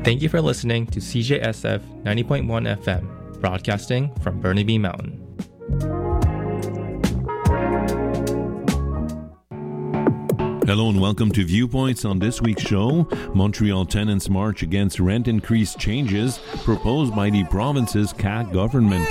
Thank you for listening to CJSF 90.1 FM, broadcasting from Burnaby Mountain. Hello and welcome to Viewpoints. On this week's show, Montreal tenants march against rent increase changes proposed by the province's CAQ government.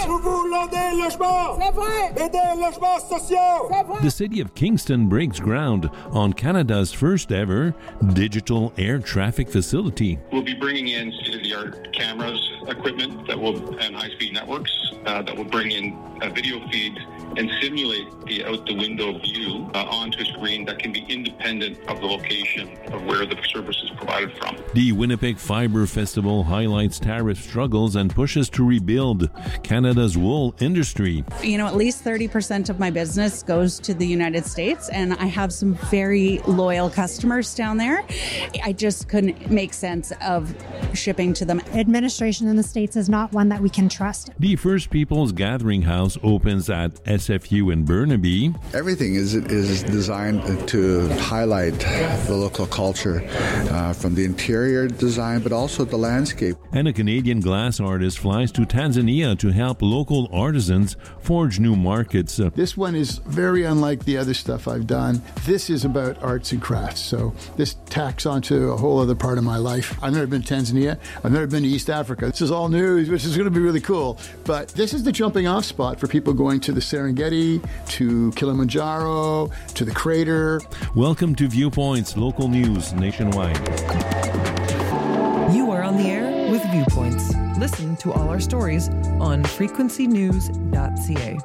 The city of Kingston breaks ground on Canada's first ever digital air traffic facility. We'll be bringing in state-of-the-art cameras, equipment and high-speed networks that will bring in video feeds and simulate the out-the-window view onto a screen that can be independent of the location of where the service is provided from. The Winnipeg Fibre Festival highlights tariff struggles and pushes to rebuild Canada's wool industry. You know, at least 30% of my business goes to the United States, and I have some very loyal customers down there. I just couldn't make sense of shipping to them. Administration in the States is not one that we can trust. The First Peoples Gathering House opens at SFU in Burnaby. Everything is designed to highlight the local culture, from the interior design, but also the landscape. And a Canadian glass artist flies to Tanzania to help local artisans forge new markets. This one is very unlike the other stuff I've done. This is about arts and crafts, so this tacks onto a whole other part of my life. I've never been to Tanzania. I've never been to East Africa. This is all new, which is going to be really cool. But this is the jumping off spot for people going to the Serengeti, to Kilimanjaro, to the crater. Welcome to Viewpoints, local news nationwide. You are on the air with Viewpoints. Listen to all our stories on frequencynews.ca.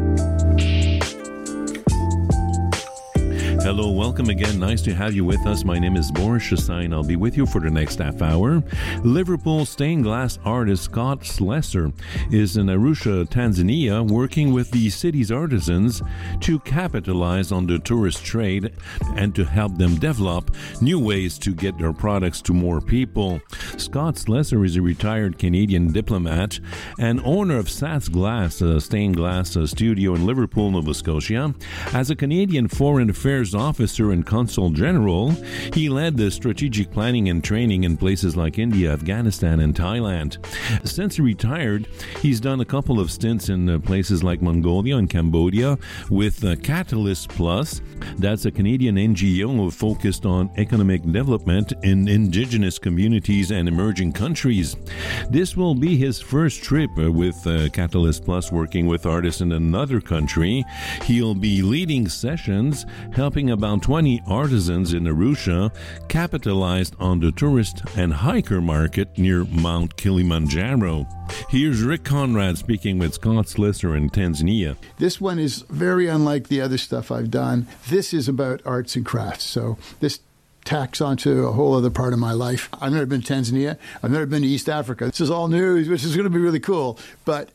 Hello, welcome again. Nice to have you with us. My name is Boris Chassain. I'll be with you for the next half hour. Liverpool stained glass artist Scott Slessor is in Arusha, Tanzania, working with the city's artisans to capitalize on the tourist trade and to help them develop new ways to get their products to more people. Scott Slessor is a retired Canadian diplomat and owner of Sats Glass, a stained glass studio in Liverpool, Nova Scotia. As a Canadian Foreign Affairs Officer and Consul General, he led the strategic planning and training in places like India, Afghanistan, and Thailand. Since he retired, he's done a couple of stints in places like Mongolia and Cambodia with Catalyst Plus. That's a Canadian NGO focused on economic development in indigenous communities and emerging countries. This will be his first trip with Catalyst Plus, working with artists in another country. He'll be leading sessions helping about 20 artisans in Arusha capitalized on the tourist and hiker market near Mount Kilimanjaro. Here's Rick Conrad speaking with Scott Slessor in Tanzania. This one is very unlike the other stuff I've done. This is about arts and crafts, so this tacks onto a whole other part of my life. I've never been to Tanzania. I've never been to East Africa. This is all new, which is going to be really cool. But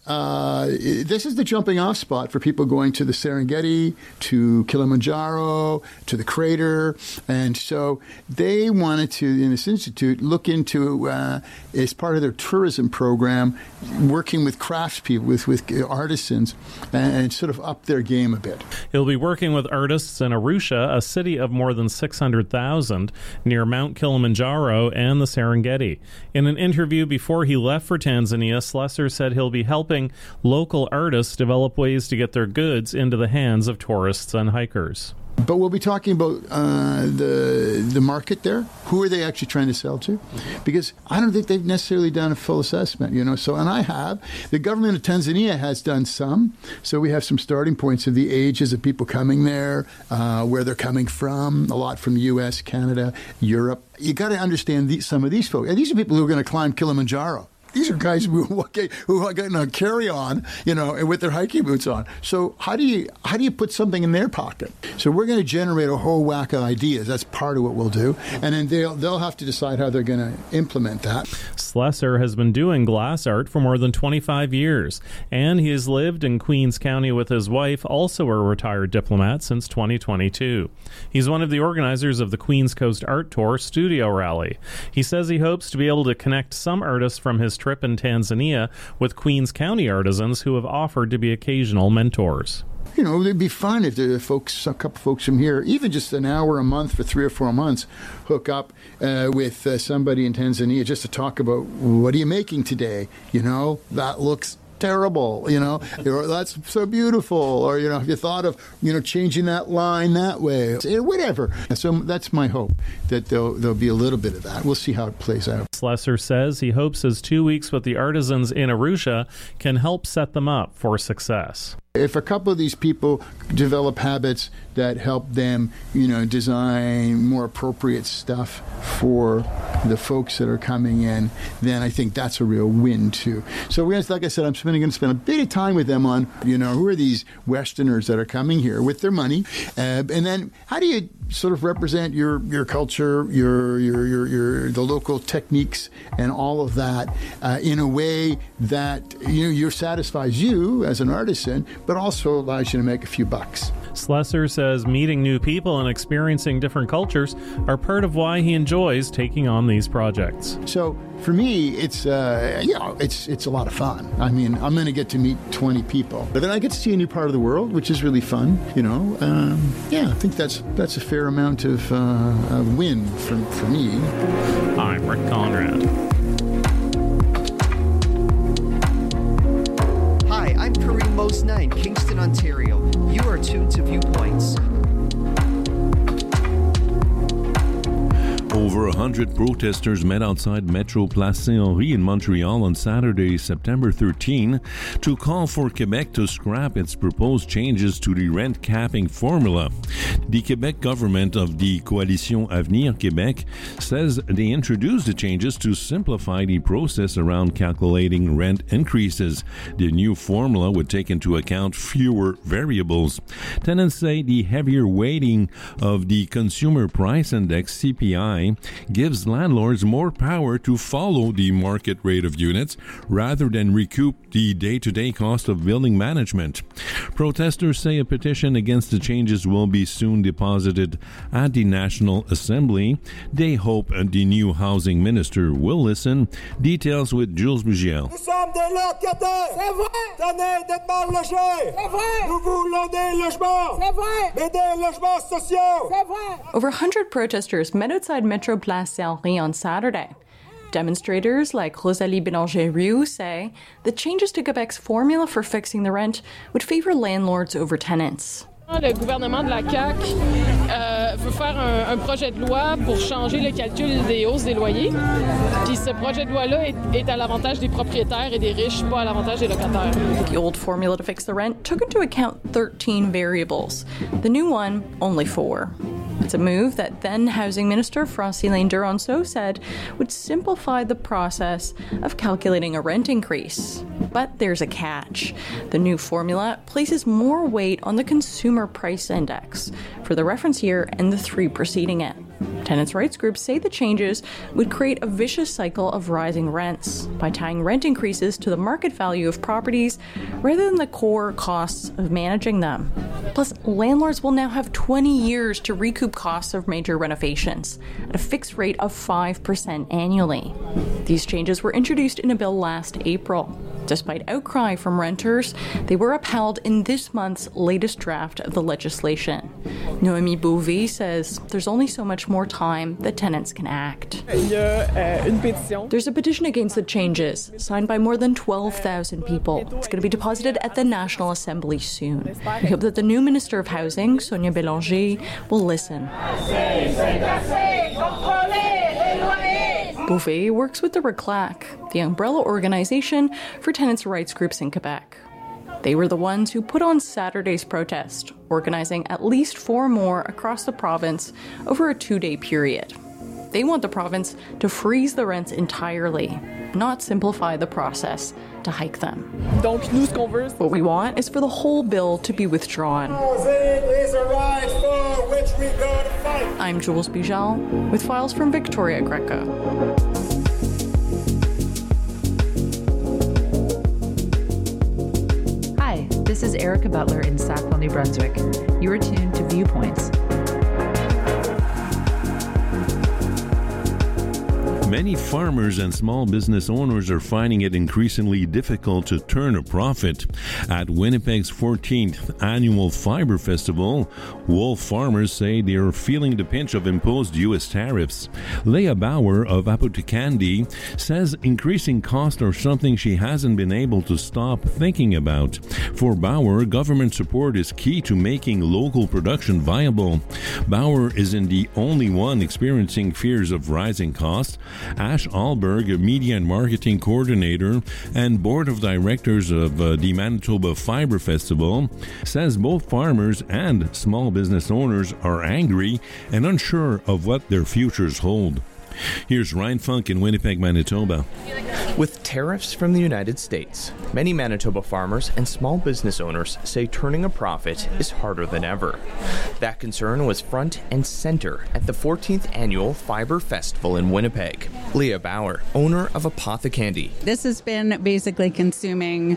this is the jumping off spot for people going to the Serengeti, to Kilimanjaro, to the crater. And so they wanted to, in this institute, look into, as part of their tourism program, working with craftspeople, with artisans, and sort of up their game a bit. He'll be working with artists in Arusha, a city of more than 600,000, near Mount Kilimanjaro and the Serengeti. In an interview before he left for Tanzania, Slessor said he'll be helping local artists develop ways to get their goods into the hands of tourists and hikers. But we'll be talking about the market there. Who are they actually trying to sell to? Because I don't think they've necessarily done a full assessment, you know. So, and I have. The government of Tanzania has done some. So we have some starting points of the ages of people coming there, where they're coming from, a lot from the U.S., Canada, Europe. You got to understand some of these folks. And these are people who are going to climb Kilimanjaro. These are guys who are going to carry on, you know, with their hiking boots on. So how do you put something in their pocket? So we're going to generate a whole whack of ideas. That's part of what we'll do, and then they'll have to decide how they're going to implement that. Slessor has been doing glass art for more than 25 years, and he has lived in Queens County with his wife, also a retired diplomat, since 2022. He's one of the organizers of the Queens Coast Art Tour Studio Rally. He says he hopes to be able to connect some artists from his trip in Tanzania with Queens County artisans who have offered to be occasional mentors. You know, it'd be fun if a couple folks from here, even just an hour a month for 3 or 4 months, hook up with somebody in Tanzania just to talk about, what are you making today? You know, that looks terrible, you know, that's so beautiful, or, you know, have you thought of, you know, changing that line that way, whatever. So that's my hope, that there'll be a little bit of that. We'll see how it plays out. Slessor says he hopes his 2 weeks with the artisans in Arusha can help set them up for success. If a couple of these people develop habits that help them, you know, design more appropriate stuff for the folks that are coming in, then I think that's a real win too. So like I said, I'm going to spend a bit of time with them on, you know, who are these Westerners that are coming here with their money, and then how do you sort of represent your culture, the local techniques, and all of that in a way that, you know, satisfies you as an artisan, but also allows you to make a few bucks. Slessor says meeting new people and experiencing different cultures are part of why he enjoys taking on these projects. So for me, it's a lot of fun. I mean, I'm going to get to meet 20 people, but then I get to see a new part of the world, which is really fun. You know, I think that's a fair amount of win for me. I'm Rick Conrad. Hi, I'm Kareem Mosna in Kingston, Ontario. You are tuned to Viewpoints. Over 100 protesters met outside Metro Place Saint-Henri in Montreal on Saturday, September 13, to call for Quebec to scrap its proposed changes to the rent capping formula. The Quebec government of the Coalition Avenir Québec says they introduced the changes to simplify the process around calculating rent increases. The new formula would take into account fewer variables. Tenants say the heavier weighting of the Consumer Price Index, CPI, gives landlords more power to follow the market rate of units rather than recoup the day-to-day cost of building management. Protesters say a petition against the changes will be soon deposited at the National Assembly. They hope the new housing minister will listen. Details with Jules Bugiel. Nous sommes des locataires. C'est vrai. Tenez d'être mal logés. C'est vrai. Nous voulons des logements. C'est vrai. Mais des logements sociaux. C'est vrai. Over 100 protesters met outside Metro Place Saint-Henri on Saturday. Demonstrators like Rosalie Bélanger-Rioux say the changes to Quebec's formula for fixing the rent would favor landlords over tenants. Le gouvernement de la CAQ veut faire un projet de loi pour changer le calcul des hausses des loyers. Puis ce projet de loi-là est à l'avantage des propriétaires et des riches, pas à l'avantage des locataires. The old formula to fix the rent took into account 13 variables. The new one, only 4. It's a move that then Housing Minister Francilien Duranceau said would simplify the process of calculating a rent increase. But there's a catch. The new formula places more weight on the Consumer Price Index for the reference year and the 3 preceding it. Tenants' rights groups say the changes would create a vicious cycle of rising rents by tying rent increases to the market value of properties rather than the core costs of managing them. Plus, landlords will now have 20 years to recoup costs of major renovations at a fixed rate of 5% annually. These changes were introduced in a bill last April. Despite outcry from renters, they were upheld in this month's latest draft of the legislation. Noémie Beauvais says there's only so much more time that tenants can act. There's a petition against the changes, signed by more than 12,000 people. It's going to be deposited at the National Assembly soon. We hope that the new Minister of Housing, Sonia Bélanger, will listen. Beauvais works with the RECLAC, the umbrella organization for tenants' rights groups in Quebec. They were the ones who put on Saturday's protest, organizing at least 4 more across the province over a 2-day period. They want the province to freeze the rents entirely, not simplify the process to hike them. What we want is for the whole bill to be withdrawn. I'm Jules Bugiel with files from Victoria Greco. Hi, this is Erica Butler in Sackville, New Brunswick. You are tuned to Viewpoints. Many farmers and small business owners are finding it increasingly difficult to turn a profit. At Winnipeg's 14th annual Fiber Festival, wool farmers say they are feeling the pinch of imposed U.S. tariffs. Leah Bauer of Apothecandi says increasing costs are something she hasn't been able to stop thinking about. For Bauer, government support is key to making local production viable. Bauer isn't the only one experiencing fears of rising costs. Ash Alberg, a media and marketing coordinator and board of directors of the Manitoba Fiber Festival, says both farmers and small business owners are angry and unsure of what their futures hold. Here's Ryan Funk in Winnipeg, Manitoba. With tariffs from the United States, many Manitoba farmers and small business owners say turning a profit is harder than ever. That concern was front and center at the 14th annual Fiber Festival in Winnipeg. Leah Bauer, owner of Apothecandi. This has been basically consuming,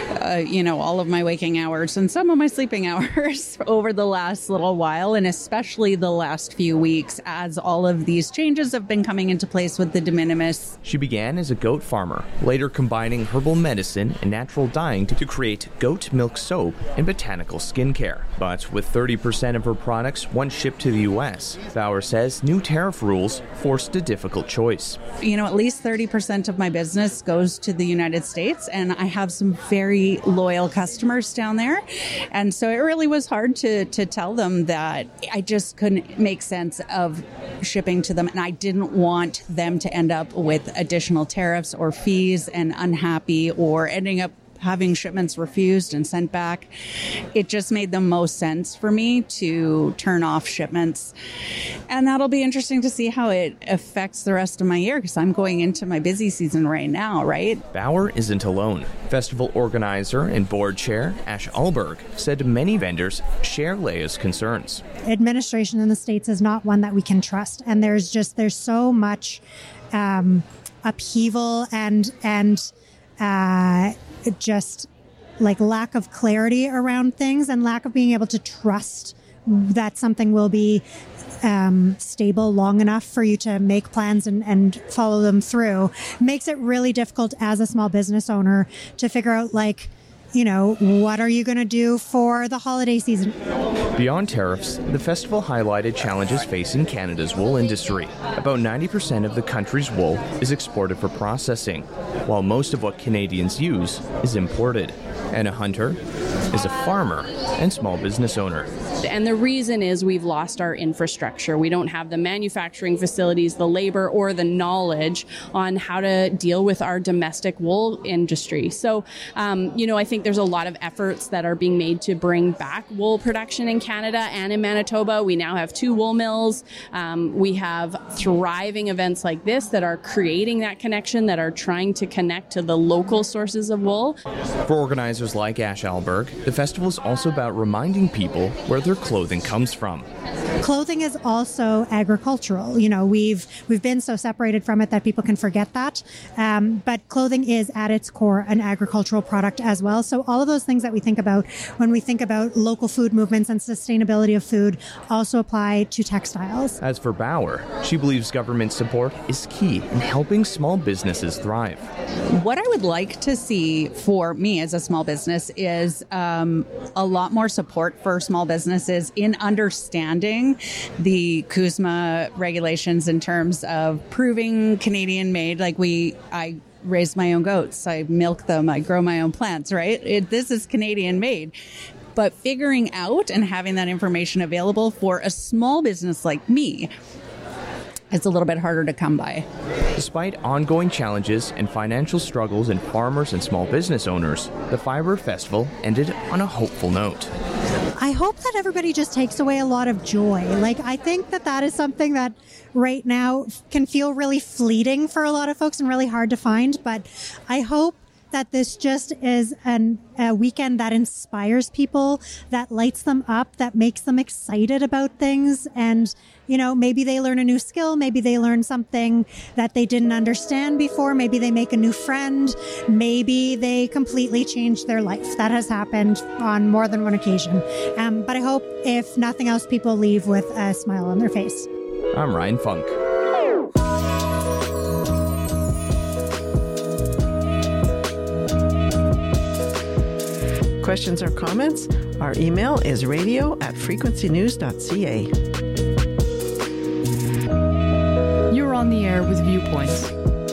all of my waking hours and some of my sleeping hours over the last little while, and especially the last few weeks as all of these changes have been coming into place with the de minimis. She began as a goat farmer, later combining herbal medicine and natural dyeing to create goat milk soap and botanical skincare. But with 30% of her products once shipped to the U.S., Bauer says new tariff rules forced a difficult choice. At least 30% of my business goes to the United States, and I have some very loyal customers down there. And so it really was hard to tell them that I just couldn't make sense of shipping to them, and I didn't want them to end up with additional tariffs or fees and unhappy or ending up having shipments refused and sent back. It just made the most sense for me to turn off shipments. And that'll be interesting to see how it affects the rest of my year, because I'm going into my busy season right now, right? Bauer isn't alone. Festival organizer and board chair Ash Alberg said many vendors share Leah's concerns. Administration in the States is not one that we can trust. And there's so much upheaval and just like lack of clarity around things and lack of being able to trust that something will be stable long enough for you to make plans and follow them through. Makes it really difficult as a small business owner to figure out, what are you going to do for the holiday season? Beyond tariffs, the festival highlighted challenges facing Canada's wool industry. About 90% of the country's wool is exported for processing, while most of what Canadians use is imported. Anna Hunter is a farmer and small business owner. And the reason is we've lost our infrastructure. We don't have the manufacturing facilities, the labor, or the knowledge on how to deal with our domestic wool industry. So, I think there's a lot of efforts that are being made to bring back wool production in Canada and in Manitoba. We now have 2 wool mills. We have thriving events like this that are creating that connection, that are trying to connect to the local sources of wool. For organizers like Ash Alberg, the festival is also about reminding people where their clothing comes from. Clothing is also agricultural. We've been so separated from it that people can forget that. But clothing is at its core an agricultural product as well. So all of those things that we think about when we think about local food movements and sustainability of food also apply to textiles. As for Bauer, she believes government support is key in helping small businesses thrive. What I would like to see for me as a small business is a lot more support for small businesses in understanding the CUSMA regulations in terms of proving Canadian made. I raise my own goats, I milk them, I grow my own plants, right? This is Canadian made. But figuring out and having that information available for a small business like me, it's a little bit harder to come by. Despite ongoing challenges and financial struggles in farmers and small business owners, the Fiber Festival ended on a hopeful note. I hope that everybody just takes away a lot of joy. I think that is something that right now can feel really fleeting for a lot of folks and really hard to find. But I hope that this just is a weekend that inspires people, that lights them up, that makes them excited about things. And, maybe they learn a new skill. Maybe they learn something that they didn't understand before. Maybe they make a new friend. Maybe they completely change their life. That has happened on more than one occasion. But I hope, if nothing else, people leave with a smile on their face. I'm Ryan Funk. questions or comments, our email is radio@frequencynews.ca. You're on the air with Viewpoints.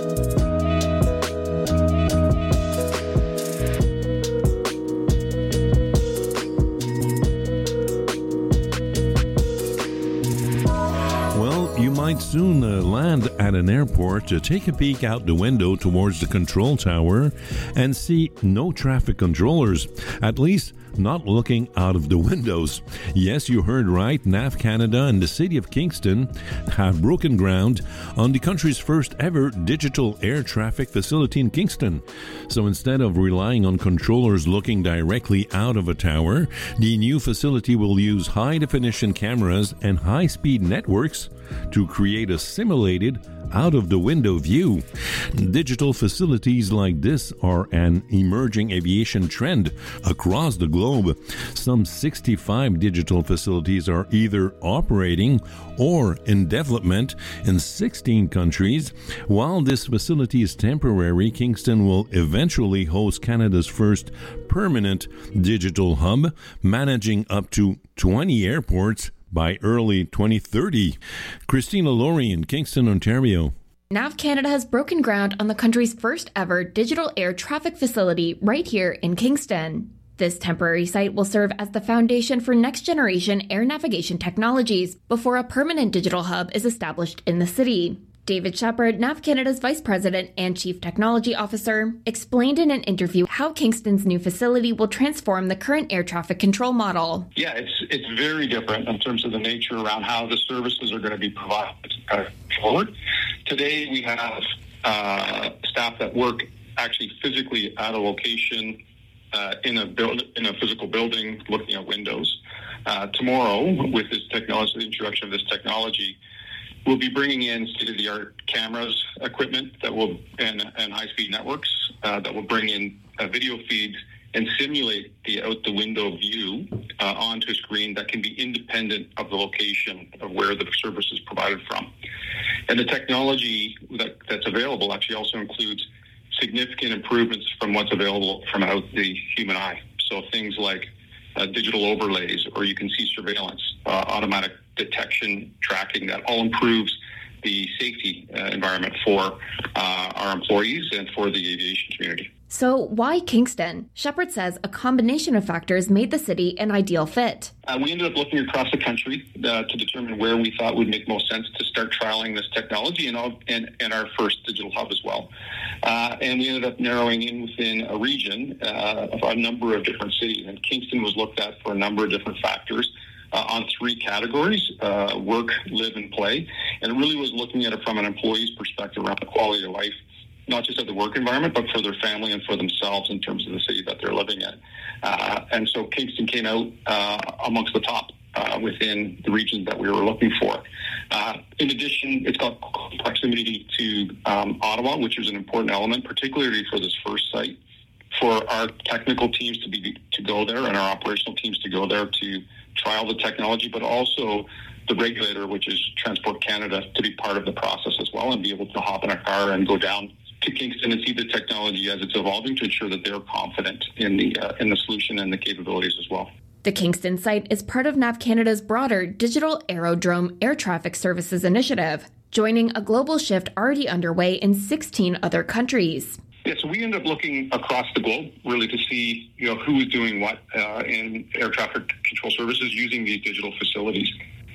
You might soon land at an airport to take a peek out the window towards the control tower and see no traffic controllers, at least not looking out of the windows. Yes, you heard right. NAV Canada and the City of Kingston have broken ground on the country's first ever digital air traffic facility in Kingston. So instead of relying on controllers looking directly out of a tower, the new facility will use high-definition cameras and high-speed networks to create a simulated out-of-the-window view. Digital facilities like this are an emerging aviation trend across the globe. Some 65 digital facilities are either operating or in development in 16 countries. While this facility is temporary, Kingston will eventually host Canada's first permanent digital hub, managing up to 20 airports by early 2030. Christina Laurie in Kingston, Ontario. NAV Canada has broken ground on the country's first ever digital air traffic facility right here in Kingston. This temporary site will serve as the foundation for next-generation air navigation technologies before a permanent digital hub is established in the city. David Shepherd, NAV Canada's Vice President and Chief Technology Officer, explained in an interview how Kingston's new facility will transform the current air traffic control model. Yeah, it's very different in terms of the nature around how the services are going to be provided forward. Today, we have staff that work actually physically at a location in a physical building looking at windows. Tomorrow, with this technology, the introduction of this technology, we'll be bringing in state-of-the-art cameras, equipment that will, and high-speed networks that will bring in video feeds and simulate the out-the-window view onto a screen that can be independent of the location of where the service is provided from. And the technology that's available actually also includes significant improvements from what's available from out the human eye. So things like digital overlays, or you can see surveillance, automatic detection, tracking, that all improves the safety environment for our employees and for the aviation community. So why Kingston? Shepherd says a combination of factors made the city an ideal fit. We ended up looking across the country to determine where we thought would make most sense to start trialing this technology and our first digital hub as well. And we ended up narrowing in within a region of a number of different cities. And Kingston was looked at for a number of different factors on three categories: work, live, and play. And it really was looking at it from an employee's perspective around the quality of life, not just of the work environment, but for their family and for themselves in terms of the city that they're living in. And so Kingston came out amongst the top within the regions that we were looking for. In addition, it's got proximity to Ottawa, which is an important element, particularly for this first site, for our technical teams to go there and our operational teams to go there to trial the technology, but also the regulator, which is Transport Canada, to be part of the process as well and be able to hop in a car and go down to Kingston and see the technology as it's evolving to ensure that they're confident in the solution and the capabilities as well. The Kingston site is part of NAV Canada's broader Digital Aerodrome Air Traffic Services initiative, joining a global shift already underway in 16 other countries. Yeah, so we end up looking across the globe really to see, who is doing what in air traffic control services using these digital facilities.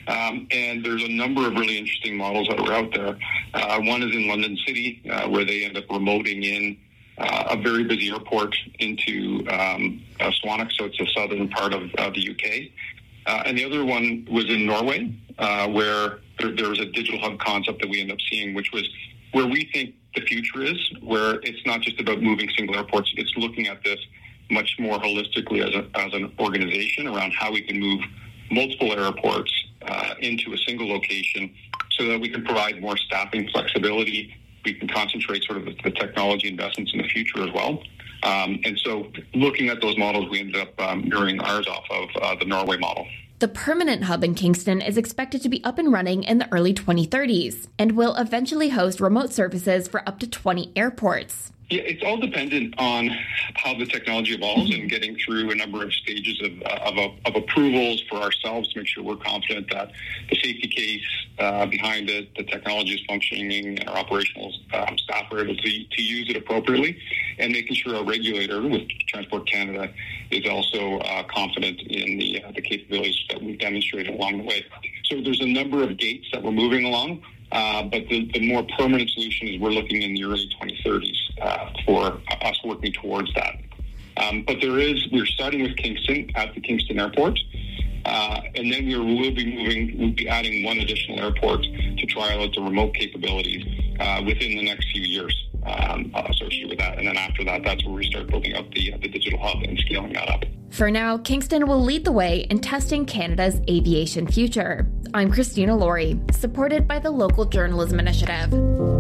And there's a number of really interesting models that are out there. One is in London City, where they end up remoting in a very busy airport into Swanwick, so it's the southern part of the UK. And the other one was in Norway, where there was a digital hub concept that we ended up seeing, which was where we think the future is, where it's not just about moving single airports, it's looking at this much more holistically as an organization around how we can move multiple airports into a single location so that we can provide more staffing flexibility. We can concentrate sort of the technology investments in the future as well. And so looking at those models, we ended up mirroring ours off of the Norway model. The permanent hub in Kingston is expected to be up and running in the early 2030s and will eventually host remote services for up to 20 airports. Yeah, it's all dependent on how the technology evolves and getting through a number of stages of approvals for ourselves to make sure we're confident that the safety case behind it, the technology is functioning, and our operational staff are able to use it appropriately, and making sure our regulator with Transport Canada is also confident in the capabilities that we've demonstrated along the way. So there's a number of gates that we're moving along. But the more permanent solution is we're looking in the early 2030s for us working towards that. But we're starting with Kingston at the Kingston Airport, and then we'll be adding one additional airport to trial out the remote capabilities within the next few years associated with that. And then after that, that's where we start building up the digital hub and scaling that up. For now, Kingston will lead the way in testing Canada's aviation future. I'm Christina Laurie, supported by the Local Journalism Initiative.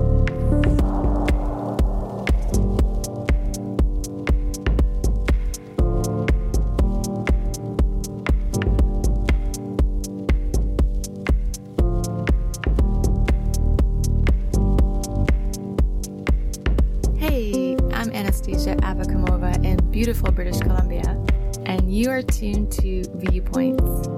Hey, I'm Anastasia Avakamova in beautiful British Columbia, and you are tuned to Viewpoints.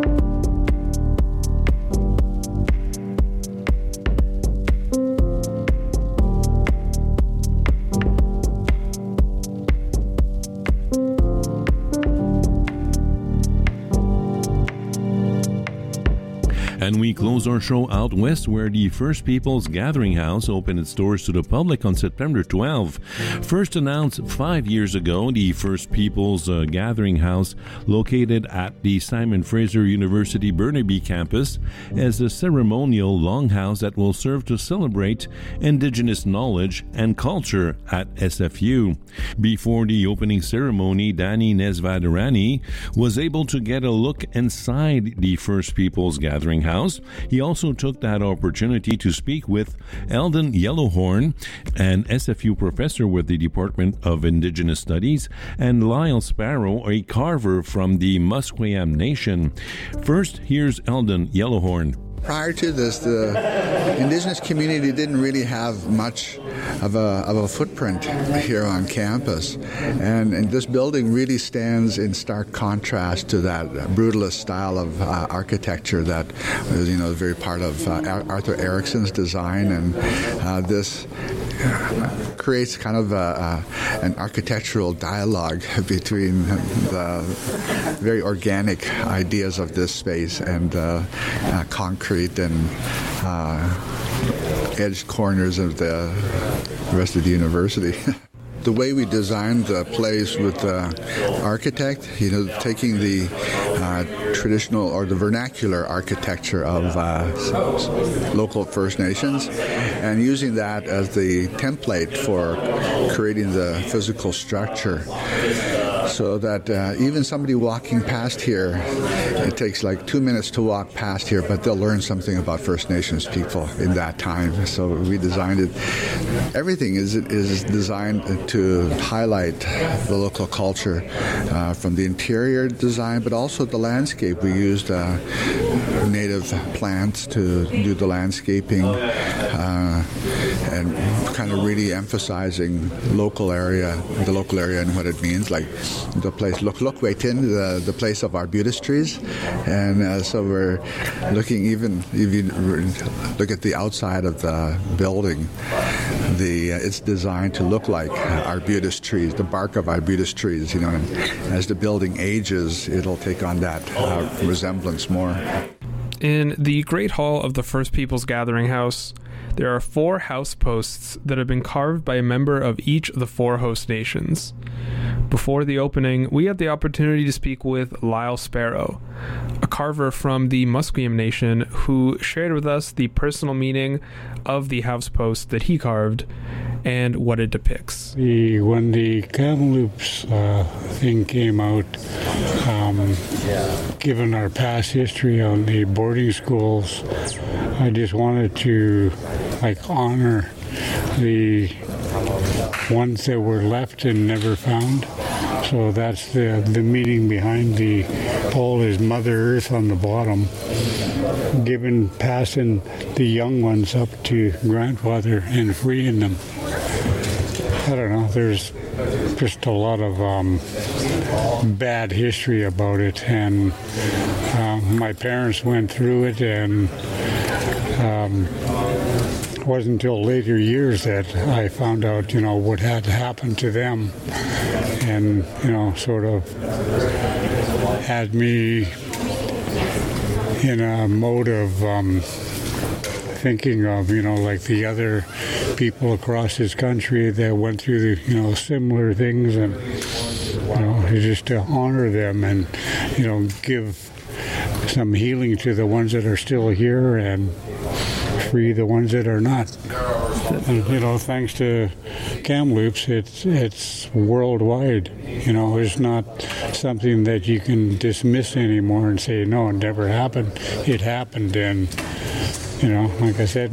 And we close our show out west, where the First Peoples Gathering House opened its doors to the public on September 12. First announced 5 years ago, the First Peoples Gathering House, located at the Simon Fraser University Burnaby campus, is a ceremonial longhouse that will serve to celebrate Indigenous knowledge and culture at SFU. Before the opening ceremony, Danny Nesvadarani was able to get a look inside the First Peoples Gathering House. He also took that opportunity to speak with Eldon Yellowhorn, an SFU professor with the Department of Indigenous Studies, and Lyle Sparrow, a carver from the Musqueam Nation. First, here's Eldon Yellowhorn. Prior to this, the Indigenous community didn't really have much of a footprint here on campus, and this building really stands in stark contrast to that brutalist style of architecture that was, very part of Arthur Erickson's design, and this creates kind of an architectural dialogue between the very organic ideas of this space and concrete and edged corners of the rest of the university. The way we designed the place with the architect, taking the traditional or the vernacular architecture of local First Nations and using that as the template for creating the physical structure, so that even somebody walking past here, it takes like 2 minutes to walk past here, but they'll learn something about First Nations people in that time. So we designed it. Everything is designed to highlight the local culture, from the interior design, but also the landscape. We used native plants to do the landscaping, and kind of really emphasizing the local area and what it means, like the place Lukwaitin, the place of arbutus trees, and so we're looking, even if you look at the outside of the building, it's designed to look like arbutus trees, the bark of arbutus trees, and as the building ages, it'll take on that resemblance more. In the Great Hall of the First Peoples Gathering House, there are 4 house posts that have been carved by a member of each of the 4 host nations. Before the opening, we had the opportunity to speak with Lyle Sparrow, a carver from the Musqueam Nation, who shared with us the personal meaning of the house post that he carved and what it depicts. When the Kamloops thing came out, given our past history on the boarding schools, I just wanted to honor the ones that were left and never found. So that's the meaning behind the pole is Mother Earth on the bottom, passing the young ones up to grandfather and freeing them. I don't know, there's just a lot of bad history about it, and my parents went through it, and it wasn't until later years that I found out, what had happened to them, and, sort of had me in a mode of thinking of, like the other people across this country that went through the, similar things, and, just to honor them and, give some healing to the ones that are still here and free the ones that are not. And, thanks to Kamloops, it's worldwide. It's not something that you can dismiss anymore and say, no, it never happened. It happened, and, like I said,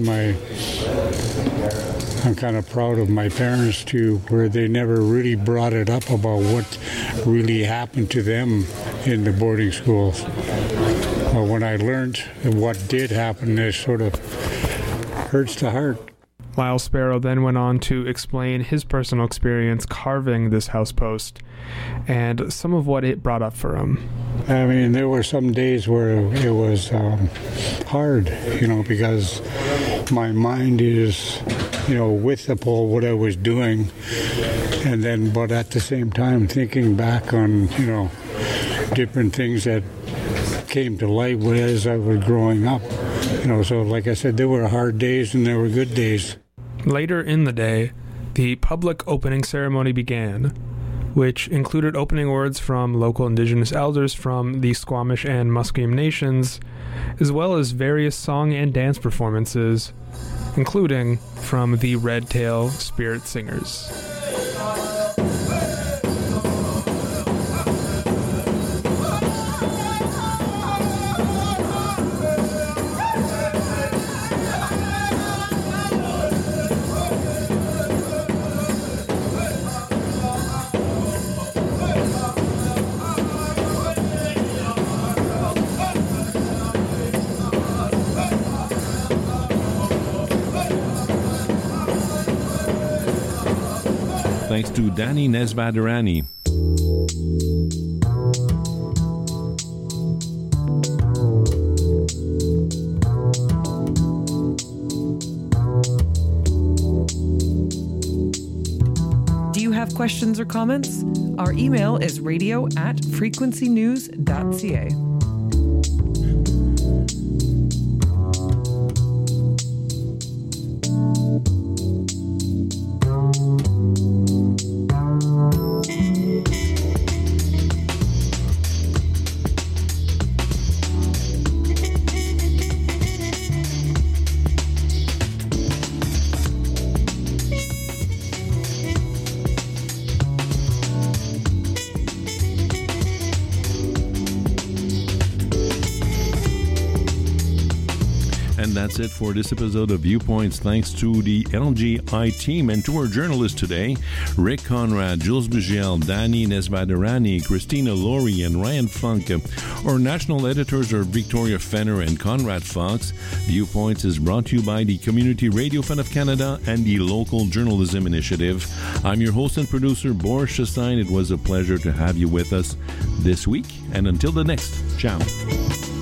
I'm kind of proud of my parents, too, where they never really brought it up about what really happened to them in the boarding schools. But when I learned what did happen, it sort of hurts the heart. Lyle Sparrow then went on to explain his personal experience carving this house post and some of what it brought up for him. I mean, there were some days where it was hard, because my mind is, with the pole, what I was doing, and then, but at the same time, thinking back on, different things that came to light as I was growing up. So like I said, there were hard days and there were good days. Later in the day, the public opening ceremony began, which included opening words from local Indigenous elders from the Squamish and Musqueam nations, as well as various song and dance performances, including from the Red Tail Spirit Singers. Thanks to Danny Nesbaderani. Do you have questions or comments? Our email is radio@frequencynews.ca. That's it for this episode of Viewpoints. Thanks to the LGI team and to our journalists today, Rick Conrad, Jules Bugel, Danny Nesbaderani, Christina Laurie, and Ryan Funk. Our national editors are Victoria Fenner and Conrad Fox. Viewpoints is brought to you by the Community Radio Fund of Canada and the Local Journalism Initiative. I'm your host and producer, Boris Chassagne. It was a pleasure to have you with us this week. And until the next, ciao.